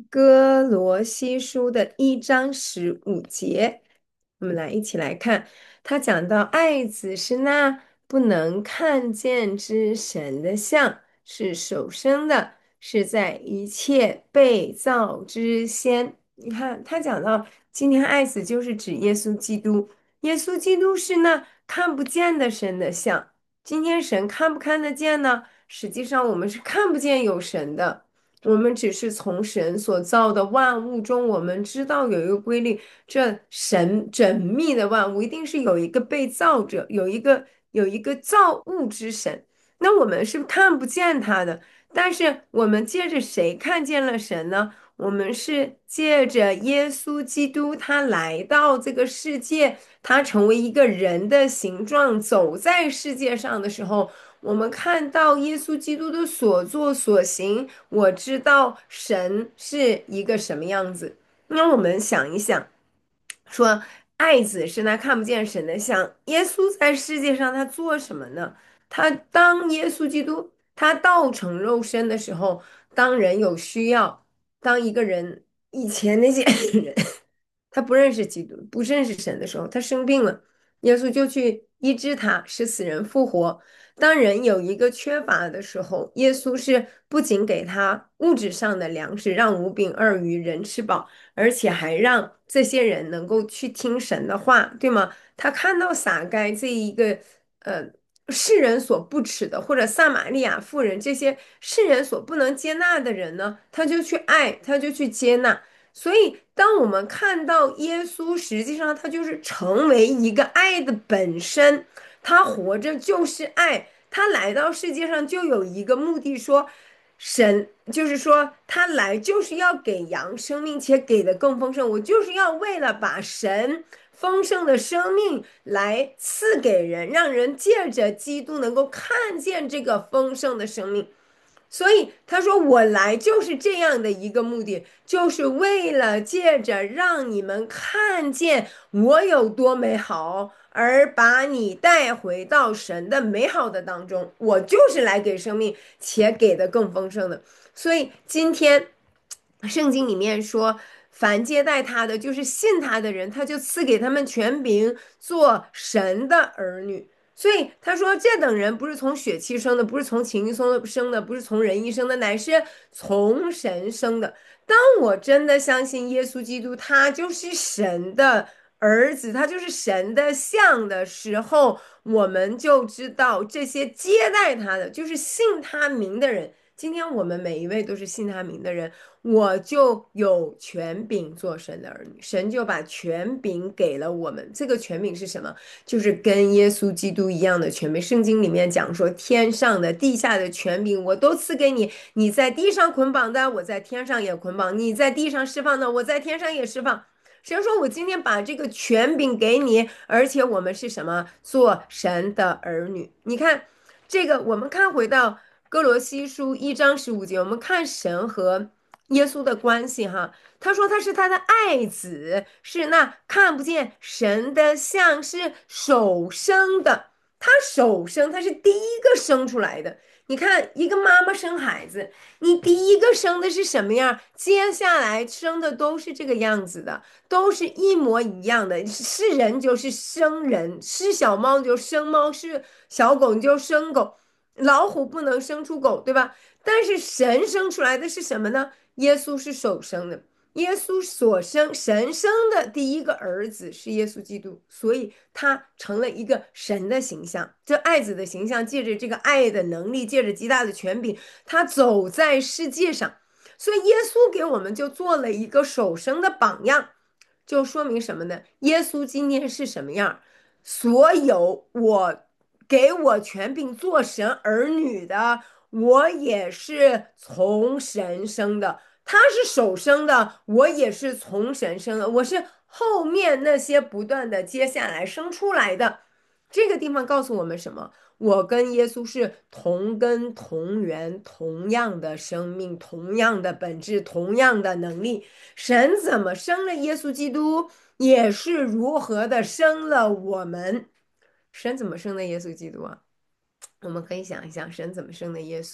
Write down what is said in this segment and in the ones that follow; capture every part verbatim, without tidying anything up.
哥罗西书的一章十五节，我们来一起来看。他讲到爱子是那不能看见之神的像，是首生的，是在一切被造之先。你看，他讲到今天爱子就是指耶稣基督，耶稣基督是那看不见的神的像。今天神看不看得见呢？实际上我们是看不见有神的。我们只是从神所造的万物中，我们知道有一个规律，这神缜密的万物一定是有一个被造者，有一个有一个造物之神。那我们是看不见他的，但是我们借着谁看见了神呢？我们是借着耶稣基督，他来到这个世界，他成为一个人的形状，走在世界上的时候。我们看到耶稣基督的所作所行，我知道神是一个什么样子。那我们想一想，说爱子是那看不见神的像，耶稣在世界上他做什么呢？他当耶稣基督他道成肉身的时候，当人有需要，当一个人以前那些人他不认识基督，不认识神的时候，他生病了，耶稣就去医治他，使死人复活。当人有一个缺乏的时候，耶稣是不仅给他物质上的粮食，让五饼二鱼人吃饱，而且还让这些人能够去听神的话，对吗？他看到撒该这一个呃世人所不耻的，或者撒玛利亚妇人这些世人所不能接纳的人呢，他就去爱，他就去接纳。所以，当我们看到耶稣，实际上他就是成为一个爱的本身，他活着就是爱，他来到世界上就有一个目的说，神就是说他来就是要给羊生命，且给的更丰盛。我就是要为了把神丰盛的生命来赐给人，让人借着基督能够看见这个丰盛的生命。所以他说我来就是这样的一个目的，就是为了借着让你们看见我有多美好，而把你带回到神的美好的当中。我就是来给生命，且给的更丰盛的。所以今天圣经里面说，凡接待他的，就是信他的人，他就赐给他们权柄，做神的儿女。所以他说，这等人不是从血气生的，不是从情欲生的，生的不是从人意生的，乃是从神生的。当我真的相信耶稣基督，他就是神的儿子，他就是神的像的时候，我们就知道这些接待他的，就是信他名的人。今天我们每一位都是信他名的人，我就有权柄做神的儿女，神就把权柄给了我们。这个权柄是什么？就是跟耶稣基督一样的权柄。圣经里面讲说，天上的、地下的权柄我都赐给你。你在地上捆绑的，我在天上也捆绑；你在地上释放的，我在天上也释放。神说：“我今天把这个权柄给你，而且我们是什么？做神的儿女。你看，这个我们看回到哥罗西书一章十五节，我们看神和耶稣的关系哈。他说他是他的爱子，是那看不见神的像，是首生的。他首生，他是第一个生出来的。你看，一个妈妈生孩子，你第一个生的是什么样，接下来生的都是这个样子的，都是一模一样的。是人就是生人，是小猫就生猫，是小狗你就生狗，老虎不能生出狗，对吧？但是神生出来的是什么呢？耶稣是首生的。耶稣所生神生的第一个儿子是耶稣基督，所以他成了一个神的形象。这爱子的形象，借着这个爱的能力，借着极大的权柄，他走在世界上。所以耶稣给我们就做了一个首生的榜样，就说明什么呢？耶稣今天是什么样？所有我给我权柄做神儿女的，我也是从神生的。他是首生的，我也是从神生的，我是后面那些不断的接下来生出来的。这个地方告诉我们什么？我跟耶稣是同根同源，同样的生命，同样的本质，同样的能力。神怎么生了耶稣基督，也是如何的生了我们。神怎么生的耶稣基督啊？我们可以想一想，神怎么生的耶稣？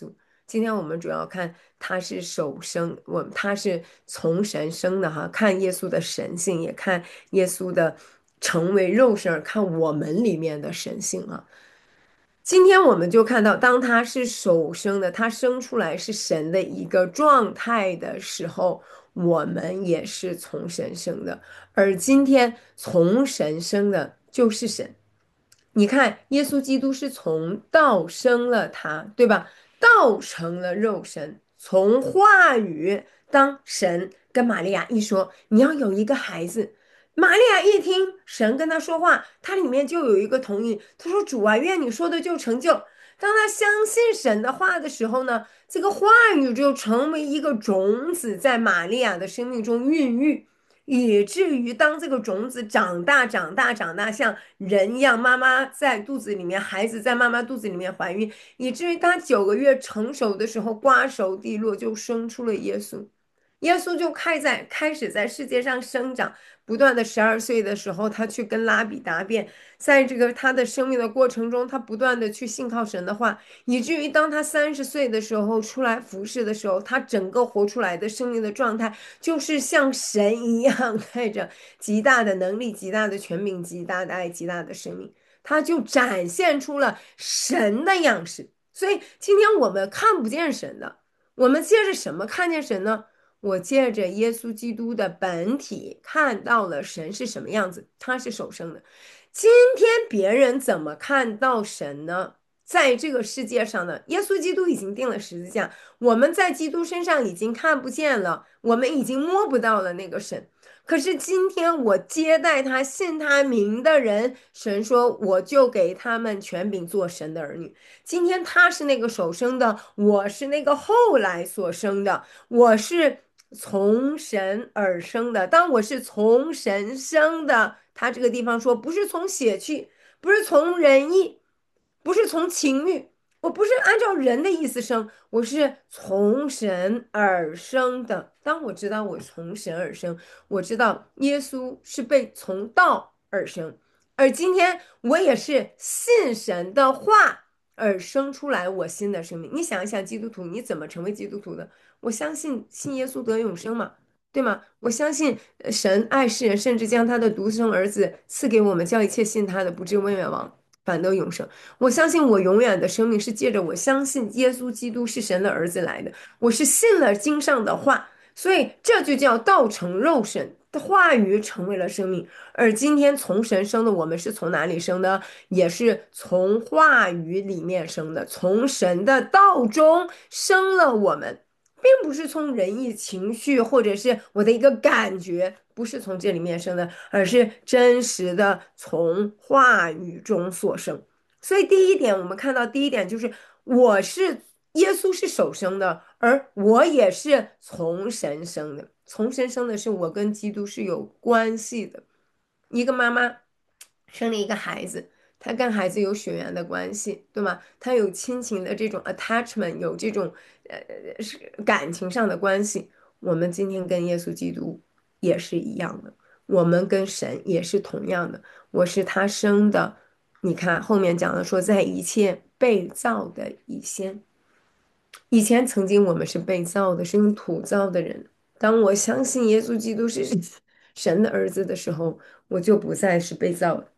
今天我们主要看他是首生，我他是从神生的哈，看耶稣的神性，也看耶稣的成为肉身儿，看我们里面的神性啊。今天我们就看到，当他是首生的，他生出来是神的一个状态的时候，我们也是从神生的，而今天从神生的就是神。你看，耶稣基督是从道生了他，对吧？道成了肉身，从话语，当神跟玛利亚一说，你要有一个孩子，玛利亚一听神跟他说话，他里面就有一个同意。他说：“主啊，愿你说的就成就。”当他相信神的话的时候呢，这个话语就成为一个种子，在玛利亚的生命中孕育。以至于当这个种子长大、长大、长大，像人一样，妈妈在肚子里面，孩子在妈妈肚子里面怀孕，以至于他九个月成熟的时候，瓜熟蒂落，就生出了耶稣。耶稣就开在开始在世界上生长，不断的十二岁的时候，他去跟拉比答辩，在这个他的生命的过程中，他不断的去信靠神的话，以至于当他三十岁的时候出来服侍的时候，他整个活出来的生命的状态，就是像神一样，带着极大的能力、极大的权柄、极大的爱、极大的生命，他就展现出了神的样式。所以今天我们看不见神的，我们借着什么看见神呢？我借着耶稣基督的本体看到了神是什么样子，他是首生的。今天别人怎么看到神呢？在这个世界上呢，耶稣基督已经定了十字架，我们在基督身上已经看不见了，我们已经摸不到了那个神。可是今天我接待他、信他名的人，神说我就给他们权柄做神的儿女。今天他是那个首生的，我是那个后来所生的，我是从神而生的。当我是从神生的，他这个地方说不是从血气，不是从人意，不是从情欲，我不是按照人的意思生，我是从神而生的。当我知道我从神而生，我知道耶稣是被从道而生，而今天我也是信神的话而生出来我新的生命。你想一想，基督徒你怎么成为基督徒的？我相信信耶稣得永生嘛，对吗？我相信呃神爱世人，甚至将他的独生儿子赐给我们，叫一切信他的不至灭亡，反得永生。我相信我永远的生命是借着我相信耶稣基督是神的儿子来的，我是信了经上的话，所以这就叫道成肉身。的话语成为了生命，而今天从神生的我们是从哪里生的？也是从话语里面生的，从神的道中生了我们。并不是从人意情绪或者是我的一个感觉，不是从这里面生的，而是真实的从话语中所生。所以第一点，我们看到第一点就是我是耶稣是首生的，而我也是从神生的。从神生的是我跟基督是有关系的。一个妈妈生了一个孩子，她跟孩子有血缘的关系，对吗？她有亲情的这种 attachment，有这种呃是感情上的关系。我们今天跟耶稣基督也是一样的，我们跟神也是同样的。我是他生的，你看后面讲的说，在一切被造的以先，以前曾经我们是被造的，是用土造的人。当我相信耶稣基督是神的儿子的时候，我就不再是被造的，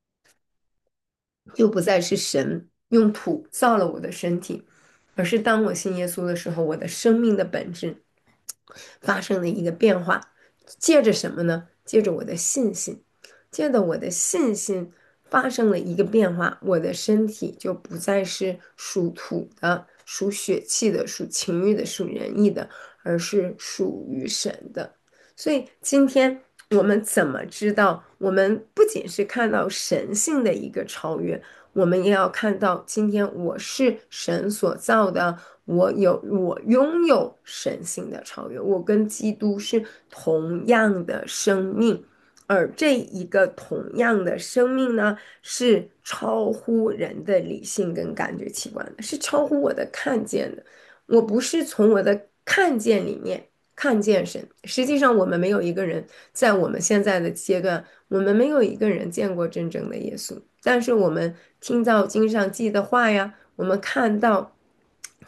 就不再是神用土造了我的身体，而是当我信耶稣的时候，我的生命的本质发生了一个变化。借着什么呢？借着我的信心，借着我的信心发生了一个变化，我的身体就不再是属土的、属血气的、属情欲的、属人意的，而是属于神的。所以今天我们怎么知道？我们不仅是看到神性的一个超越，我们也要看到今天我是神所造的，我有我拥有神性的超越，我跟基督是同样的生命，而这一个同样的生命呢，是超乎人的理性跟感觉器官的，是超乎我的看见的。我不是从我的看见里面看见神，实际上我们没有一个人在我们现在的阶段，我们没有一个人见过真正的耶稣，但是我们听到经上记的话呀，我们看到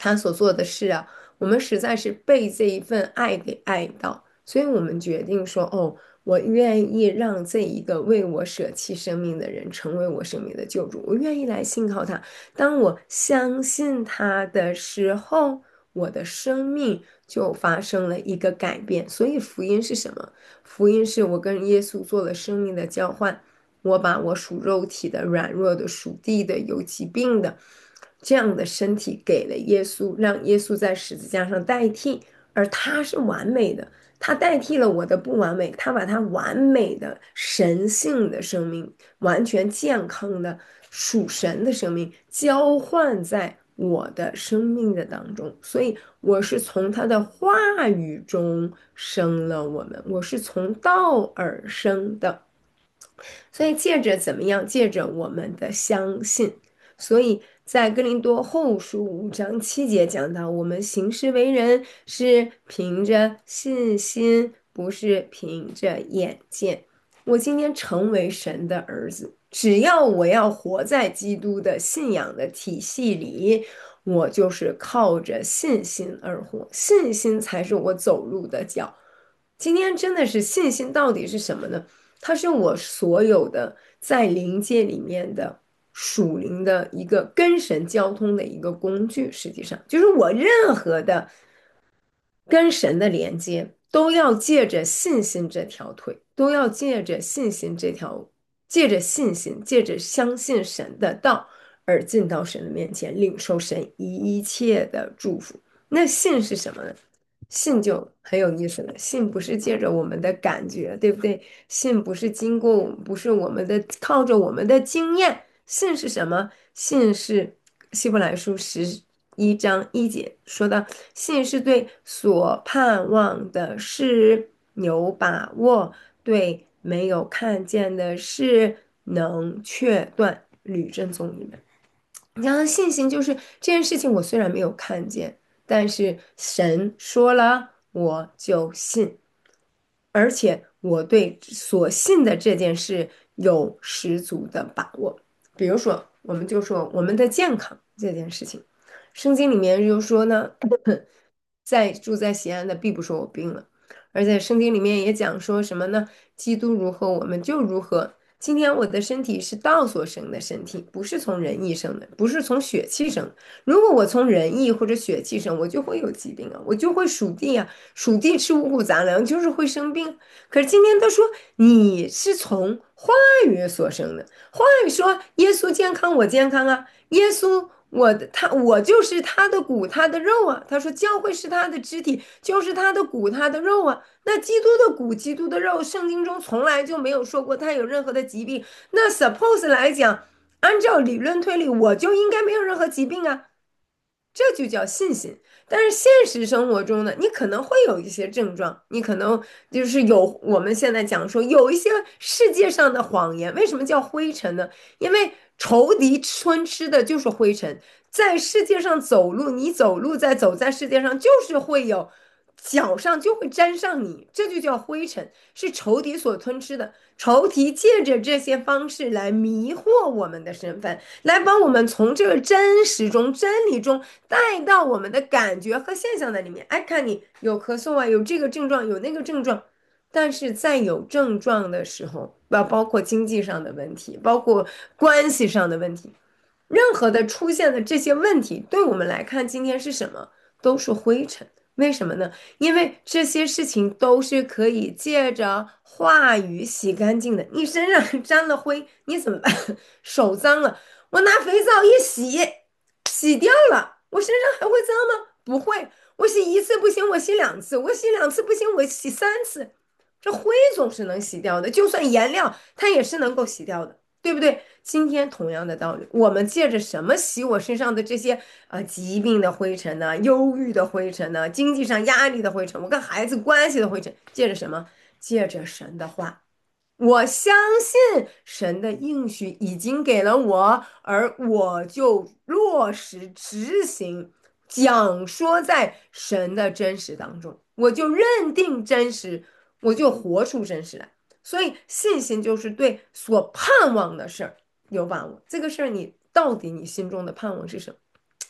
他所做的事啊，我们实在是被这一份爱给爱到，所以我们决定说，哦，我愿意让这一个为我舍弃生命的人成为我生命的救主，我愿意来信靠他。当我相信他的时候，我的生命就发生了一个改变。所以福音是什么？福音是我跟耶稣做了生命的交换。我把我属肉体的、软弱的、属地的、有疾病的这样的身体给了耶稣，让耶稣在十字架上代替，而他是完美的，他代替了我的不完美，他把他完美的神性的生命，完全健康的属神的生命交换在我的生命的当中，所以我是从他的话语中生了我们，我是从道而生的。所以借着怎么样？借着我们的相信。所以在哥林多后书五章七节讲到，我们行事为人是凭着信心，不是凭着眼见。我今天成为神的儿子，只要我要活在基督的信仰的体系里，我就是靠着信心而活，信心才是我走路的脚。今天真的是信心到底是什么呢？它是我所有的在灵界里面的属灵的一个跟神交通的一个工具。实际上，就是我任何的跟神的连接，都要借着信心这条腿，都要借着信心这条，借着信心，借着相信神的道而进到神的面前，领受神一切的祝福。那信是什么呢？信就很有意思了。信不是借着我们的感觉，对不对？信不是经过我们，不是我们的靠着我们的经验。信是什么？信是希伯来书十一章一节说到，信是对所盼望的事有把握，对没有看见的事能确断。吕正宗里面。你像信心就是这件事情，我虽然没有看见，但是神说了，我就信，而且我对所信的这件事有十足的把握。比如说，我们就说我们的健康这件事情，圣经里面就说呢，在住在西安的必不说我病了，而且圣经里面也讲说什么呢？基督如何，我们就如何。今天我的身体是道所生的身体，不是从人意生的，不是从血气生的。如果我从人意或者血气生，我就会有疾病啊，我就会属地啊，属地吃五谷杂粮就是会生病。可是今天他说你是从话语所生的，话语说耶稣健康，我健康啊，耶稣。我的他，我就是他的骨，他的肉啊。他说教会是他的肢体，就是他的骨，他的肉啊。那基督的骨，基督的肉，圣经中从来就没有说过他有任何的疾病。那 suppose 来讲，按照理论推理，我就应该没有任何疾病啊。这就叫信心。但是现实生活中呢，你可能会有一些症状，你可能就是有我们现在讲说有一些世界上的谎言。为什么叫灰尘呢？因为仇敌吞吃的就是灰尘，在世界上走路，你走路在走在世界上，就是会有脚上就会沾上你，这就叫灰尘，是仇敌所吞吃的。仇敌借着这些方式来迷惑我们的身份，来把我们从这个真实中、真理中带到我们的感觉和现象的里面。哎，看你有咳嗽啊，有这个症状，有那个症状。但是在有症状的时候，包包括经济上的问题，包括关系上的问题，任何的出现的这些问题，对我们来看，今天是什么？都是灰尘。为什么呢？因为这些事情都是可以借着话语洗干净的。你身上沾了灰，你怎么办？手脏了，我拿肥皂一洗，洗掉了，我身上还会脏吗？不会。我洗一次不行，我洗两次；我洗两次不行，我洗三次。这灰总是能洗掉的，就算颜料，它也是能够洗掉的，对不对？今天同样的道理，我们借着什么洗我身上的这些啊、呃疾病的灰尘呢、忧郁的灰尘呢、经济上压力的灰尘，我跟孩子关系的灰尘，借着什么？借着神的话。我相信神的应许已经给了我，而我就落实执行，讲说在神的真实当中，我就认定真实，我就活出真实来。所以信心就是对所盼望的事儿有把握。这个事儿你到底你心中的盼望是什么？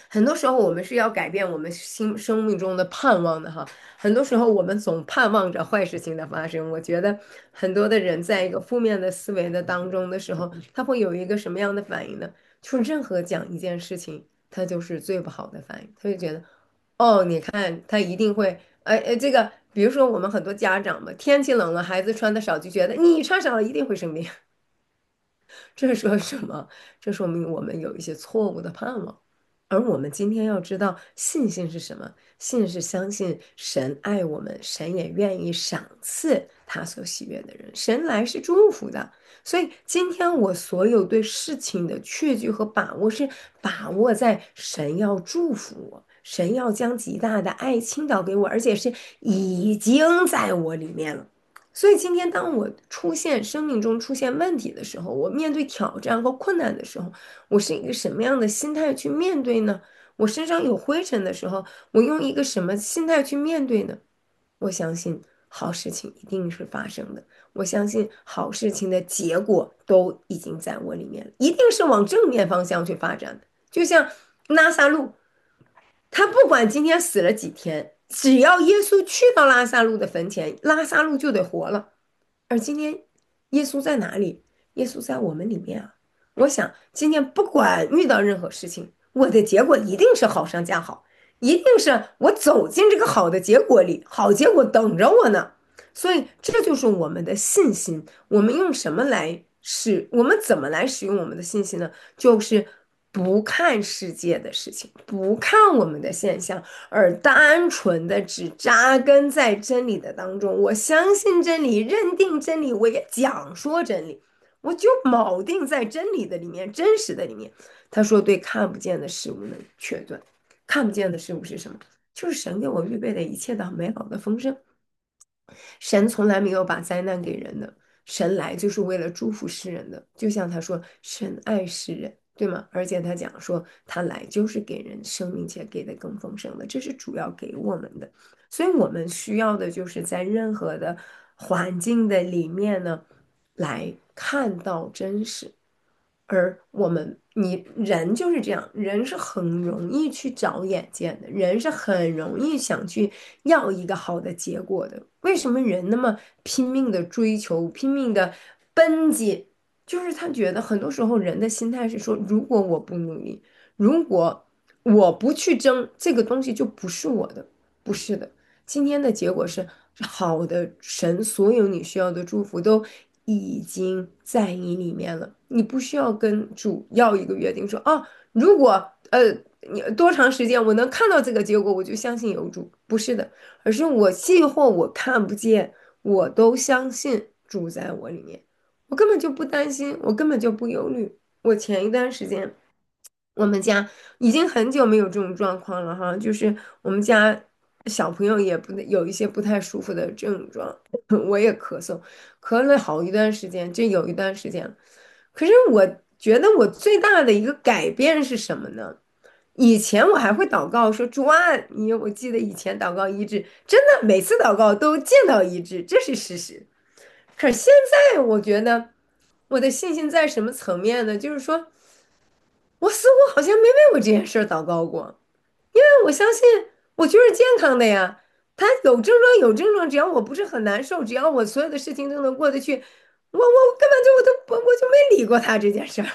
很多时候我们是要改变我们心生命中的盼望的哈。很多时候我们总盼望着坏事情的发生。我觉得很多的人在一个负面的思维的当中的时候，他会有一个什么样的反应呢？就是任何讲一件事情，他就是最不好的反应。他就觉得，哦，你看他一定会，呃呃，这个比如说我们很多家长嘛，天气冷了，孩子穿的少，就觉得你穿少了一定会生病。这说什么？这说明我们有一些错误的盼望。而我们今天要知道，信心是什么？信是相信神爱我们，神也愿意赏赐他所喜悦的人。神来是祝福的，所以今天我所有对事情的确据和把握，是把握在神要祝福我，神要将极大的爱倾倒给我，而且是已经在我里面了。所以今天，当我出现生命中出现问题的时候，我面对挑战和困难的时候，我是一个什么样的心态去面对呢？我身上有灰尘的时候，我用一个什么心态去面对呢？我相信好事情一定是发生的，我相信好事情的结果都已经在我里面了，一定是往正面方向去发展的。就像拉萨路，他不管今天死了几天，只要耶稣去到拉萨路的坟前，拉萨路就得活了。而今天，耶稣在哪里？耶稣在我们里面啊！我想今天不管遇到任何事情，我的结果一定是好上加好，一定是我走进这个好的结果里，好结果等着我呢。所以这就是我们的信心。我们用什么来使？我们怎么来使用我们的信心呢？就是不看世界的事情，不看我们的现象，而单纯的只扎根在真理的当中。我相信真理，认定真理，我也讲说真理，我就铆定在真理的里面，真实的里面。他说：“对看不见的事物呢确断，看不见的事物是什么？就是神给我预备的一切的美好的丰盛。神从来没有把灾难给人的，神来就是为了祝福世人的。就像他说，神爱世人，对吗？而且他讲说，他来就是给人生命且给的更丰盛的，这是主要给我们的。所以我们需要的就是在任何的环境的里面呢，来看到真实。而我们，你人就是这样，人是很容易去找眼见的，人是很容易想去要一个好的结果的。为什么人那么拼命的追求，拼命的奔紧？就是他觉得很多时候人的心态是说，如果我不努力，如果我不去争，这个东西就不是我的，不是的。今天的结果是好的，神所有你需要的祝福都已经在你里面了，你不需要跟主要一个约定说，哦，如果呃你多长时间我能看到这个结果，我就相信有主，不是的，而是我细或我看不见，我都相信主在我里面，我根本就不担心，我根本就不忧虑。我前一段时间。我们家已经很久没有这种状况了哈，就是我们家小朋友也不有一些不太舒服的症状，我也咳嗽，咳了好一段时间，这有一段时间了。可是我觉得我最大的一个改变是什么呢？以前我还会祷告说主啊，你我记得以前祷告医治，真的每次祷告都见到医治，这是事实。可是现在我觉得我的信心在什么层面呢？就是说。我似乎好像没为我这件事儿祷告过，因为我相信我就是健康的呀。他有症状有症状，只要我不是很难受，只要我所有的事情都能过得去，我我根本就我都不我就没理过他这件事儿。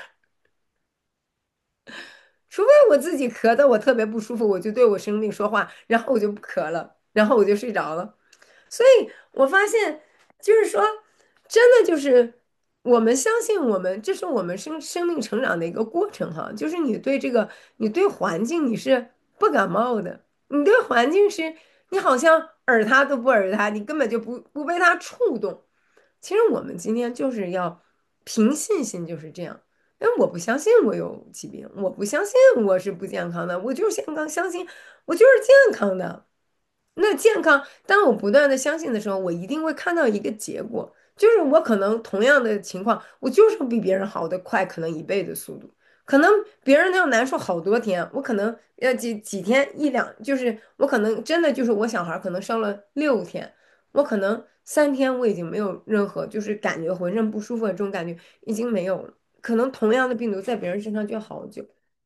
除非我自己咳的我特别不舒服，我就对我生命说话，然后我就不咳了，然后我就睡着了。所以我发现，就是说，真的就是我们相信我们，这是我们生生命成长的一个过程哈。就是你对这个，你对环境你是不感冒的，你对环境是，你好像耳它都不耳它，你根本就不不被它触动。其实我们今天就是要凭信心，就是这样。因为我不相信我有疾病，我不相信我是不健康的，我就是健康，相信我就是健康的。那健康，当我不断的相信的时候，我一定会看到一个结果，就是我可能同样的情况，我就是比别人好的快，可能一倍的速度，可能别人要难受好多天，我可能要几几天一两，就是我可能真的就是我小孩儿可能生了六天，我可能三天我已经没有任何就是感觉浑身不舒服的这种感觉已经没有了，可能同样的病毒在别人身上就要好久。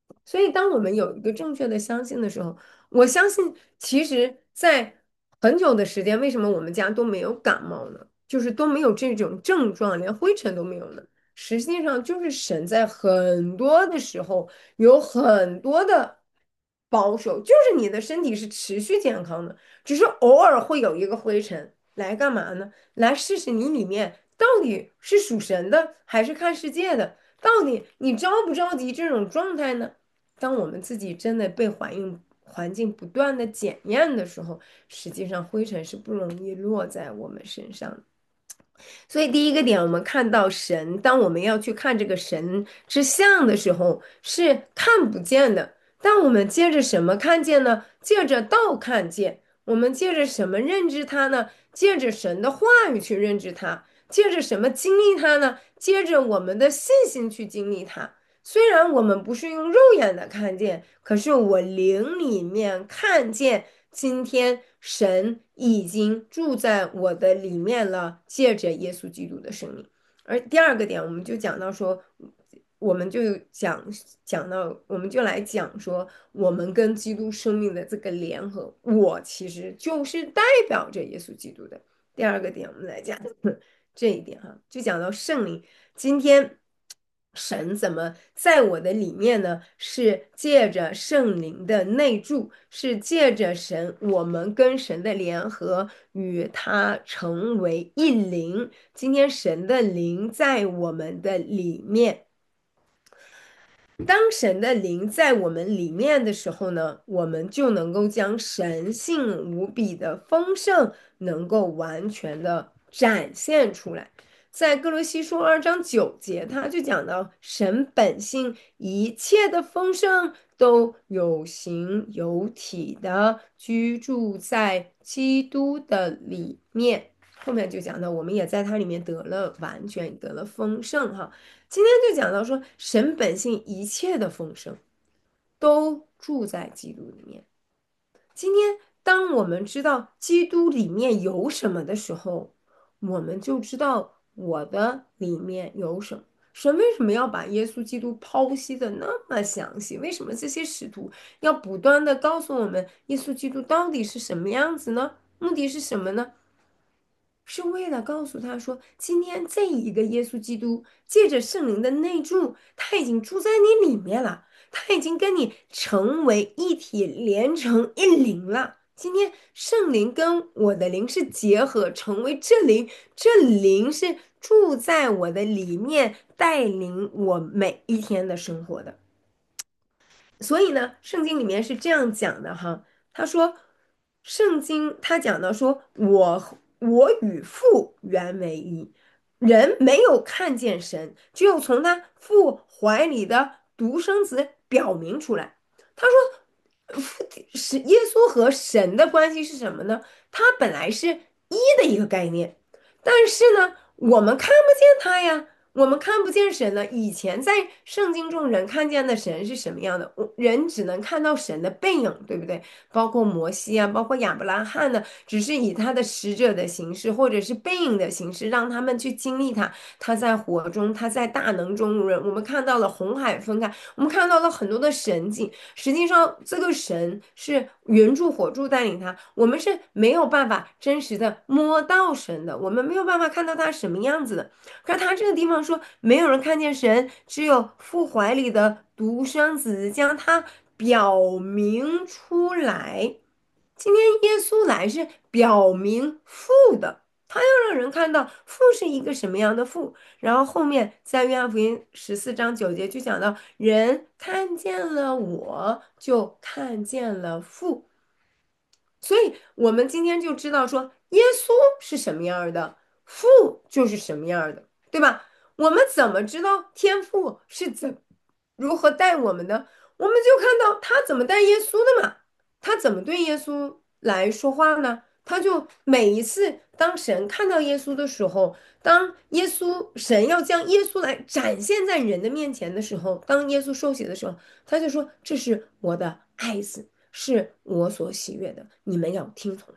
所以，当我们有一个正确的相信的时候，我相信，其实，在很久的时间，为什么我们家都没有感冒呢？就是都没有这种症状，连灰尘都没有呢？实际上，就是神在很多的时候有很多的保守，就是你的身体是持续健康的，只是偶尔会有一个灰尘来干嘛呢？来试试你里面到底是属神的还是看世界的，到底你着不着急这种状态呢？当我们自己真的被环境环境不断的检验的时候，实际上灰尘是不容易落在我们身上的。所以第一个点，我们看到神，当我们要去看这个神之像的时候，是看不见的。但我们借着什么看见呢？借着道看见。我们借着什么认知它呢？借着神的话语去认知它。借着什么经历它呢？借着我们的信心去经历它。虽然我们不是用肉眼的看见，可是我灵里面看见，今天神已经住在我的里面了，借着耶稣基督的生命。而第二个点，我们就讲到说，我们就讲讲到，我们就来讲说，我们跟基督生命的这个联合，我其实就是代表着耶稣基督的。第二个点，我们来讲这一点哈，就讲到圣灵。今天神怎么在我的里面呢？是借着圣灵的内住，是借着神，我们跟神的联合，与他成为一灵。今天神的灵在我们的里面。当神的灵在我们里面的时候呢，我们就能够将神性无比的丰盛能够完全的展现出来。在哥罗西书二章九节，他就讲到神本性一切的丰盛都有形有体的居住在基督的里面。后面就讲到，我们也在它里面得了完全，得了丰盛哈。今天就讲到说，神本性一切的丰盛都住在基督里面。今天，当我们知道基督里面有什么的时候，我们就知道我的里面有什么。神为什么要把耶稣基督剖析的那么详细？为什么这些使徒要不断的告诉我们耶稣基督到底是什么样子呢？目的是什么呢？是为了告诉他说，今天这一个耶稣基督借着圣灵的内住，他已经住在你里面了，他已经跟你成为一体，连成一灵了。今天圣灵跟我的灵是结合，成为这灵，这灵是住在我的里面，带领我每一天的生活的。所以呢，圣经里面是这样讲的哈，他说，圣经他讲到说，我我与父原为一，人没有看见神，只有从他父怀里的独生子表明出来。他说，父是耶稣和神的关系是什么呢？他本来是一的一个概念，但是呢，我们看不见他呀。我们看不见神呢。以前在圣经中，人看见的神是什么样的？我人只能看到神的背影，对不对？包括摩西啊，包括亚伯拉罕呢，只是以他的使者的形式，或者是背影的形式，让他们去经历他。他在火中，他在大能中，人我们看到了红海分开，我们看到了很多的神迹。实际上，这个神是云柱火柱带领他，我们是没有办法真实的摸到神的，我们没有办法看到他什么样子的。可是他这个地方说，没有人看见神，只有父怀里的独生子将他表明出来。今天耶稣来是表明父的，他要让人看到父是一个什么样的父。然后后面在约翰福音十四章九节就讲到，人看见了我，就看见了父。所以我们今天就知道说，耶稣是什么样儿的，父就是什么样儿的，对吧？我们怎么知道天父是怎如何带我们的？我们就看到他怎么带耶稣的嘛，他怎么对耶稣来说话呢？他就每一次当神看到耶稣的时候，当耶稣神要将耶稣来展现在人的面前的时候，当耶稣受洗的时候，他就说：“这是我的爱子。”是我所喜悦的，你们要听从他。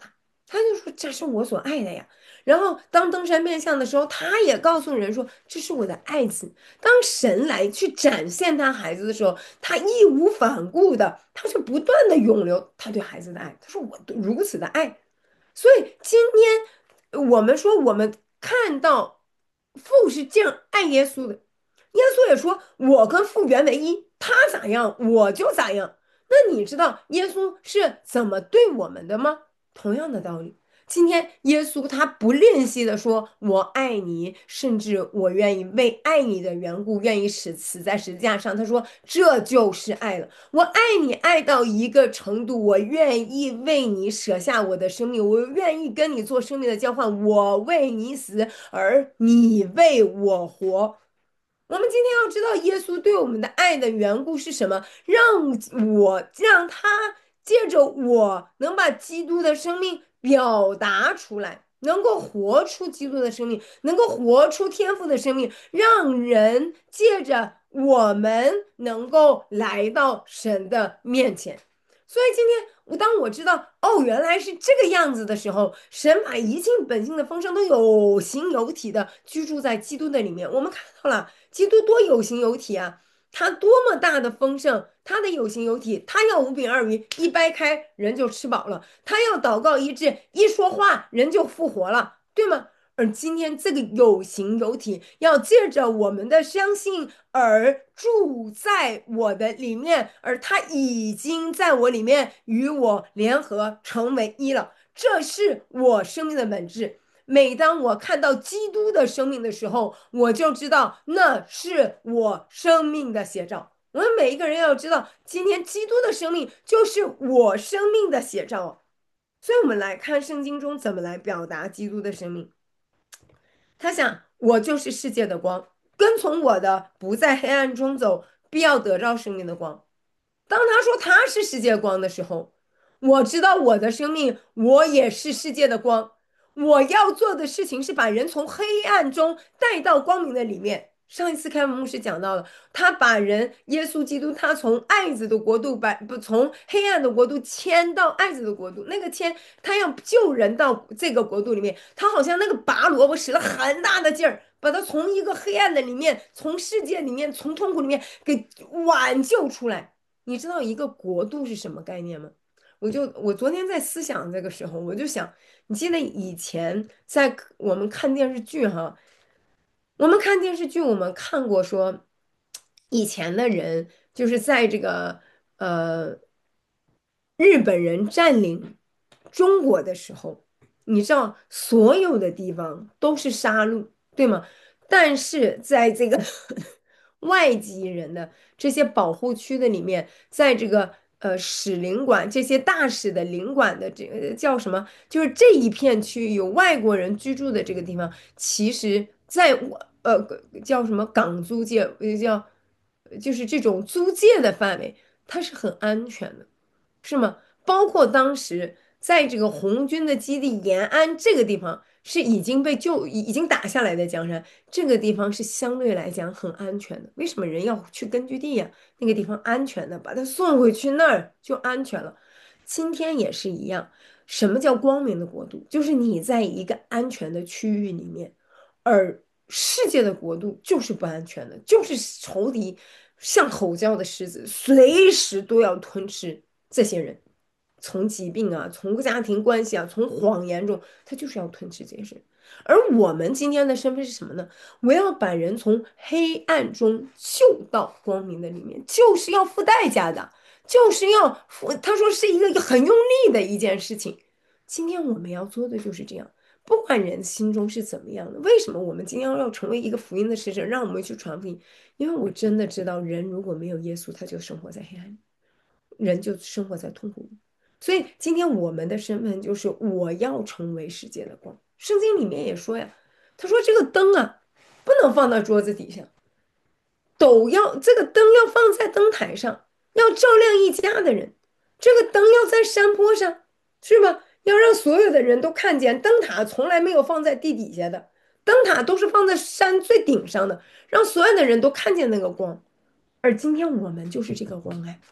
他就说这是我所爱的呀。然后当登山变相的时候，他也告诉人说这是我的爱子。当神来去展现他孩子的时候，他义无反顾的，他是不断的涌流他对孩子的爱。他说我如此的爱。所以今天我们说我们看到父是这样爱耶稣的，耶稣也说我跟父原为一，他咋样我就咋样。那你知道耶稣是怎么对我们的吗？同样的道理，今天耶稣他不吝惜的说"我爱你"，甚至我愿意为爱你的缘故，愿意死死在十字架上。他说这就是爱了。我爱你爱到一个程度，我愿意为你舍下我的生命，我愿意跟你做生命的交换，我为你死，而你为我活。我们今天要知道耶稣对我们的爱的缘故是什么，让我让他借着我能把基督的生命表达出来，能够活出基督的生命，能够活出天赋的生命，让人借着我们能够来到神的面前。所以今天我当我知道哦，原来是这个样子的时候，神把一切本性的丰盛都有形有体的居住在基督的里面。我们看到了基督多有形有体啊，他多么大的丰盛，他的有形有体，他要五饼二鱼一掰开人就吃饱了，他要祷告医治，一说话人就复活了，对吗？而今天这个有形有体，要借着我们的相信而住在我的里面，而他已经在我里面与我联合成为一了。这是我生命的本质。每当我看到基督的生命的时候，我就知道那是我生命的写照。我们每一个人要知道，今天基督的生命就是我生命的写照。所以，我们来看圣经中怎么来表达基督的生命。他想，我就是世界的光，跟从我的不在黑暗中走，必要得着生命的光。当他说他是世界光的时候，我知道我的生命，我也是世界的光。我要做的事情是把人从黑暗中带到光明的里面。上一次开文牧师讲到了，他把人，耶稣基督，他从爱子的国度把不从黑暗的国度迁到爱子的国度。那个迁，他要救人到这个国度里面，他好像那个拔萝卜使了很大的劲儿，把他从一个黑暗的里面，从世界里面，从痛苦里面给挽救出来。你知道一个国度是什么概念吗？我就我昨天在思想这个时候，我就想，你记得以前在我们看电视剧哈，我们看电视剧，我们看过说，以前的人就是在这个呃日本人占领中国的时候，你知道所有的地方都是杀戮，对吗？但是在这个外籍人的这些保护区的里面，在这个呃使领馆这些大使的领馆的这个叫什么？就是这一片区域有外国人居住的这个地方，其实在我呃叫什么港租界，呃叫就是这种租界的范围，它是很安全的。是吗？包括当时在这个红军的基地延安这个地方是已经被救、已已经打下来的江山，这个地方是相对来讲很安全的。为什么人要去根据地呀？那个地方安全的，把他送回去那儿就安全了。今天也是一样。什么叫光明的国度？就是你在一个安全的区域里面，而世界的国度就是不安全的，就是仇敌像吼叫的狮子，随时都要吞吃。这些人从疾病啊，从家庭关系啊，从谎言中，他就是要吞噬这些人。而我们今天的身份是什么呢？我要把人从黑暗中救到光明的里面，就是要付代价的，就是要付。他说是一个很用力的一件事情。今天我们要做的就是这样，不管人心中是怎么样的。为什么我们今天要成为一个福音的使者，让我们去传福音？因为我真的知道，人如果没有耶稣，他就生活在黑暗里。人就生活在痛苦里。所以今天我们的身份就是我要成为世界的光。圣经里面也说呀，他说这个灯啊，不能放到桌子底下，斗要这个灯要放在灯台上，要照亮一家的人。这个灯要在山坡上，是吧？要让所有的人都看见。灯塔从来没有放在地底下的，灯塔都是放在山最顶上的，让所有的人都看见那个光。而今天我们就是这个光哎。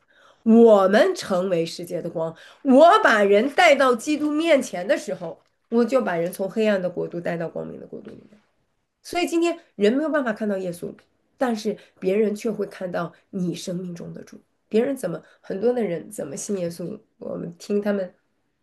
我们成为世界的光。我把人带到基督面前的时候，我就把人从黑暗的国度带到光明的国度里面。所以今天人没有办法看到耶稣，但是别人却会看到你生命中的主。别人怎么，很多的人怎么信耶稣？我们听他们，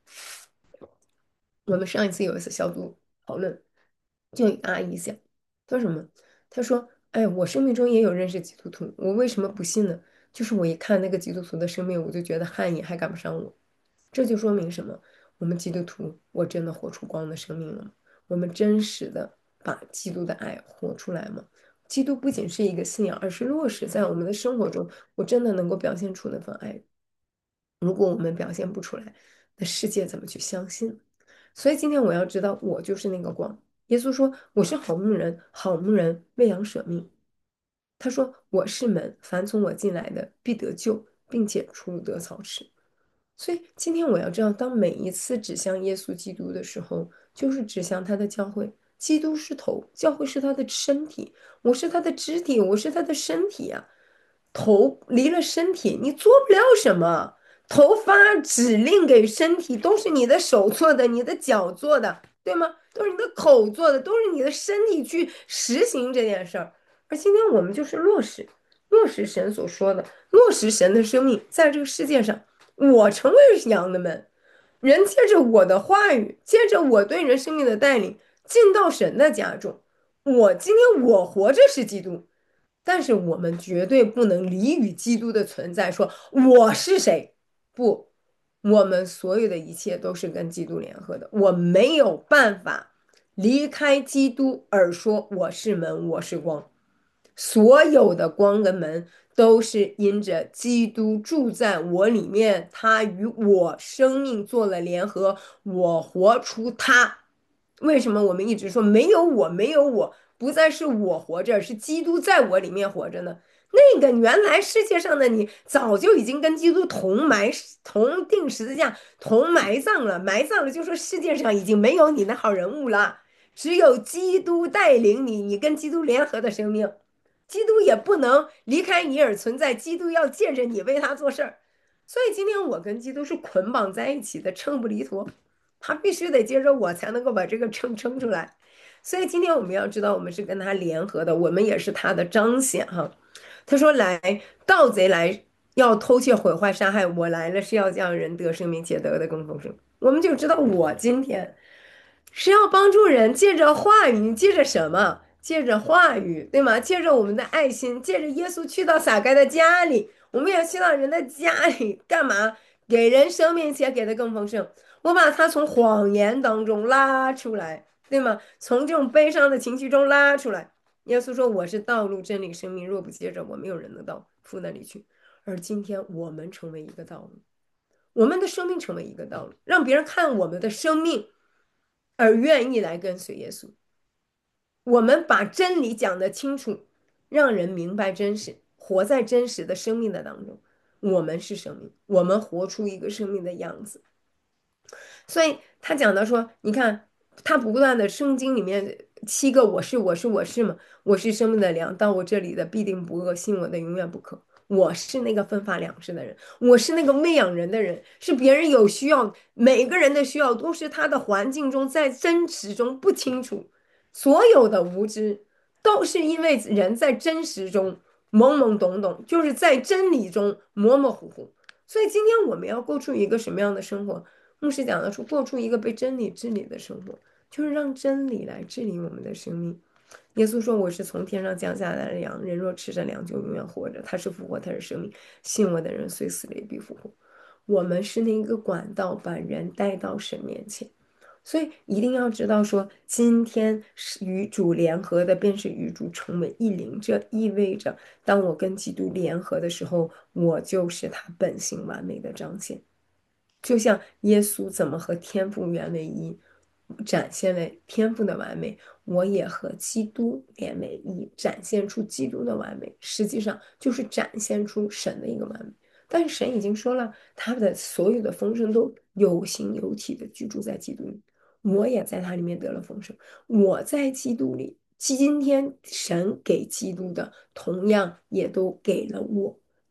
我们上一次有一次小组讨论，就有一个阿姨讲，她说什么？她说：“哎，我生命中也有认识基督徒，我为什么不信呢？就是我一看那个基督徒的生命，我就觉得汗颜还赶不上我。这就说明什么？我们基督徒，我真的活出光的生命了吗？我们真实的把基督的爱活出来吗？基督不仅是一个信仰，而是落实在我们的生活中，我真的能够表现出那份爱。如果我们表现不出来，那世界怎么去相信？所以今天我要知道，我就是那个光。耶稣说：“我是好牧人，好牧人为羊舍命。”他说：“我是门，凡从我进来的必得救，并且出入得草吃。”所以今天我要知道，当每一次指向耶稣基督的时候，就是指向他的教会。基督是头，教会是他的身体，我是他的肢体，我是他的身体呀、头离了身体，你做不了什么。头发指令给身体，都是你的手做的，你的脚做的，对吗？都是你的口做的，都是你的身体去实行这件事儿。而今天我们就是落实，落实神所说的，落实神的生命，在这个世界上。我成为羊的门，人借着我的话语，借着我对人生命的带领，进到神的家中。我今天我活着是基督，但是我们绝对不能离与基督的存在，说我是谁？不，我们所有的一切都是跟基督联合的，我没有办法离开基督而说我是门，我是光。所有的光跟门都是因着基督住在我里面，他与我生命做了联合，我活出他。为什么我们一直说没有我，没有我，不再是我活着，是基督在我里面活着呢？那个原来世界上的你早就已经跟基督同埋、同定十字架、同埋葬了，埋葬了，就说世界上已经没有你那号人物了，只有基督带领你，你跟基督联合的生命。基督也不能离开你而存在，基督要借着你为他做事儿。所以今天我跟基督是捆绑在一起的，秤不离砣。他必须得接着我才能够把这个秤称出来。所以今天我们要知道，我们是跟他联合的，我们也是他的彰显哈。他说：“来，盗贼来要偷窃、毁坏、杀害，我来了是要叫人得生命，且得的更丰盛。”我们就知道，我今天是要帮助人，借着话语，借着什么？借着话语，对吗？借着我们的爱心，借着耶稣去到撒该的家里，我们也去到人的家里，干嘛？给人生命，且给的更丰盛。我把他从谎言当中拉出来，对吗？从这种悲伤的情绪中拉出来。耶稣说：“我是道路、真理、生命，若不借着我，没有人能到父那里去。”而今天我们成为一个道路，我们的生命成为一个道路，让别人看我们的生命。而愿意来跟随耶稣。我们把真理讲得清楚，让人明白真实，活在真实的生命的当中。我们是生命，我们活出一个生命的样子。所以他讲到说，你看他不断的圣经里面七个我是我是我是嘛，我是生命的粮，到我这里的必定不饿，信我的永远不渴。我是那个分发粮食的人，我是那个喂养人的人，是别人有需要，每个人的需要都是他的环境中在真实中不清楚，所有的无知都是因为人在真实中懵懵懂懂，就是在真理中模模糊糊。所以今天我们要过出一个什么样的生活？牧师讲的说，过出一个被真理治理的生活，就是让真理来治理我们的生命。耶稣说：“我是从天上降下来的粮，人若吃着粮，就永远活着。他是复活，他是生命。信我的人，虽死了也必复活。”我们是那个管道，把人带到神面前。所以一定要知道说，今天是与主联合的，便是与主成为一灵。这意味着，当我跟基督联合的时候，我就是他本性完美的彰显。就像耶稣怎么和天父原为一，展现了天父的完美，我也和基督连为一，展现出基督的完美，实际上就是展现出神的一个完美。但是神已经说了，他的所有的丰盛都有形有体的居住在基督里，我也在他里面得了丰盛，我在基督里，今天神给基督的，同样也都给了我。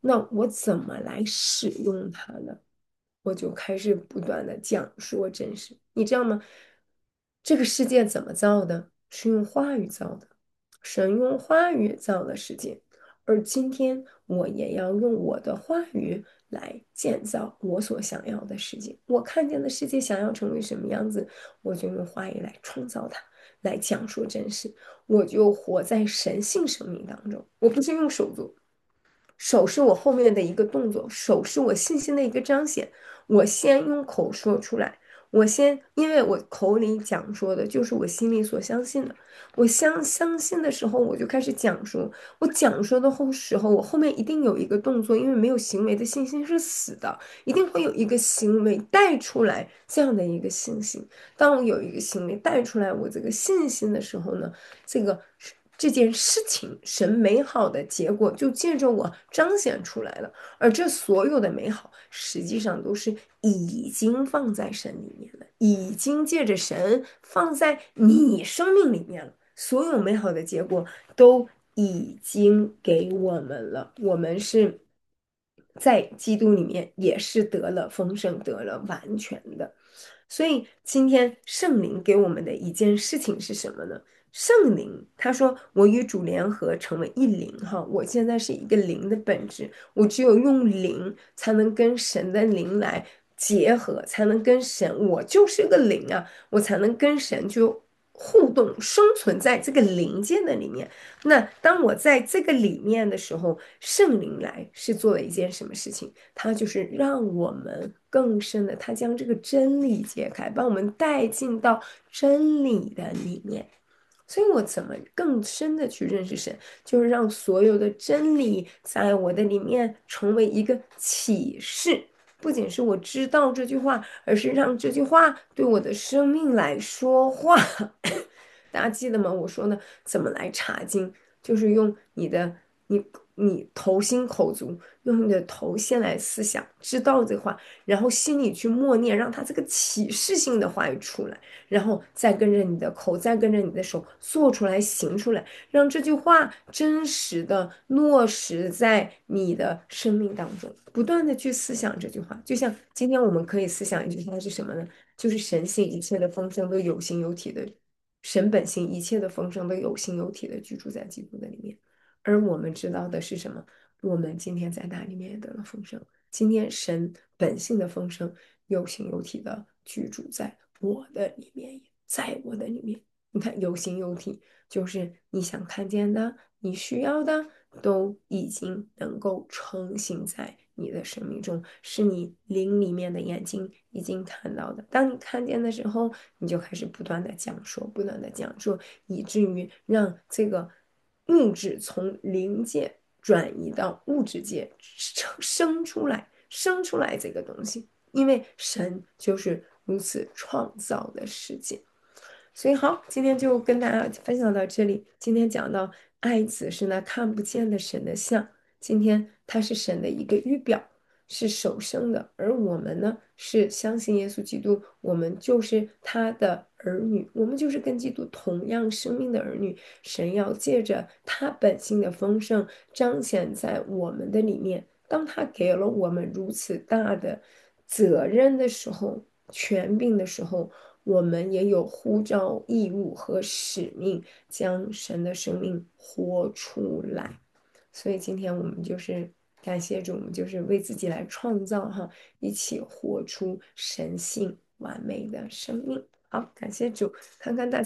那我怎么来使用它呢？我就开始不断的讲说真实，你知道吗？这个世界怎么造的？是用话语造的，神用话语造了世界，而今天我也要用我的话语来建造我所想要的世界。我看见的世界想要成为什么样子，我就用话语来创造它，来讲说真实。我就活在神性生命当中，我不是用手做。手是我后面的一个动作，手是我信心的一个彰显。我先用口说出来，我先，因为我口里讲说的就是我心里所相信的。我相相信的时候，我就开始讲说。我讲说的后时候，我后面一定有一个动作，因为没有行为的信心是死的，一定会有一个行为带出来这样的一个信心。当我有一个行为带出来我这个信心的时候呢，这个这件事情神美好的结果就借着我彰显出来了。而这所有的美好，实际上都是已经放在神里面了，已经借着神放在你生命里面了。所有美好的结果都已经给我们了，我们是在基督里面也是得了丰盛，得了完全的。所以今天圣灵给我们的一件事情是什么呢？圣灵他说：“我与主联合，成为一灵。”哈，我现在是一个灵的本质，我只有用灵才能跟神的灵来结合，才能跟神，我就是个灵啊，我才能跟神就互动，生存在这个灵界的里面。那当我在这个里面的时候，圣灵来是做了一件什么事情？他就是让我们更深的，他将这个真理揭开，把我们带进到真理的里面。所以我怎么更深的去认识神，就是让所有的真理在我的里面成为一个启示，不仅是我知道这句话，而是让这句话对我的生命来说话。大家记得吗？我说呢，怎么来查经，就是用你的你你头心口足，用你的头先来思想，知道这话，然后心里去默念，让它这个启示性的话语出来。然后再跟着你的口，再跟着你的手做出来、行出来，让这句话真实的落实在你的生命当中，不断的去思想这句话。就像今天我们可以思想一句话是什么呢？就是神性一切的丰盛都有形有体的，神本性一切的丰盛都有形有体的居住在基督的里面。而我们知道的是什么？我们今天在那里面也得了丰盛。今天神本性的丰盛有形有体的居住在我的里面，在我的里面。你看，有形有体，就是你想看见的，你需要的，都已经能够成型在你的生命中，是你灵里面的眼睛已经看到的。当你看见的时候，你就开始不断的讲说，不断的讲说，以至于让这个物质从灵界转移到物质界，生生出来，生出来这个东西。因为神就是如此创造的世界。所以好，今天就跟大家分享到这里。今天讲到爱子是那看不见的神的像，今天它是神的一个预表，是首生的，而我们呢是相信耶稣基督，我们就是他的儿女，我们就是跟基督同样生命的儿女。神要借着他本性的丰盛彰显在我们的里面。当他给了我们如此大的责任的时候，权柄的时候，我们也有呼召义务和使命，将神的生命活出来。所以今天我们就是感谢主，我们就是为自己来创造哈，一起活出神性完美的生命。好，感谢主，看看大家。